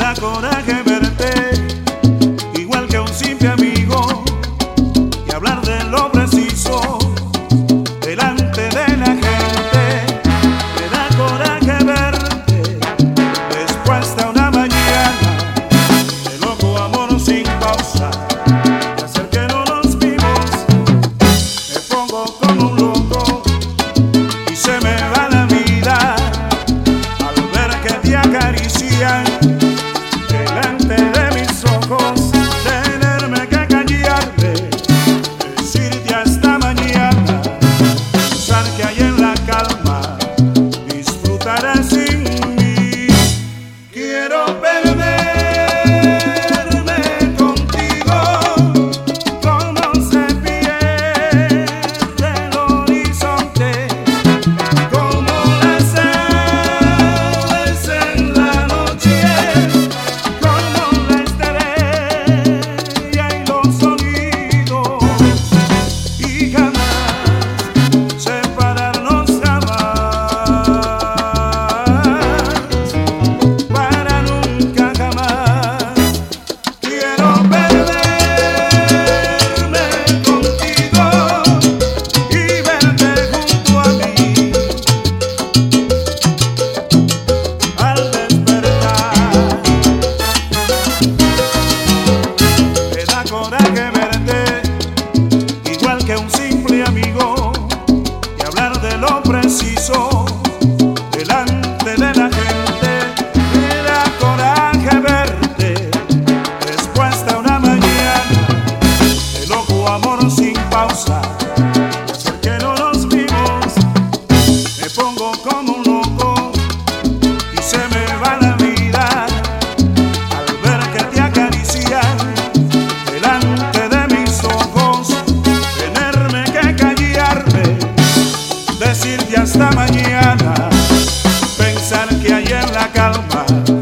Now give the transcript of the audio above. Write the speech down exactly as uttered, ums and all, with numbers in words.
da coraje verte, igual que un simple amigo, y hablar de lo preciso delante de la gente. Me da coraje verte después de una mañana de loco amor sin pausa, de hacer que no nos vimos. Me pongo como un loco y se me va la vida al ver que te acarician delante de mis ojos. Tenerme que callarme, decirte hasta mañana, pensar que hay en la calma disfrutarás sin mí. Quiero perderme contigo como se pierde el horizonte, como las aves en la noche, como la estrella y los sonidos, y jamás separarnos, jamás, para nunca jamás. Quiero perderme contigo y verte junto a mí al despertar. Me da coraje verte, igual que un simple amigo, y hablar de lo preciso delante de la gente. Me da coraje verte después de una mañana de loco amor sin pausa, de hacer que no nos vimos. Me pongo como un loco y se me va la vida al ver que te acarician delante de mis ojos. Tenerme que callarme, decirte hasta mañana, pensar que hay en la calma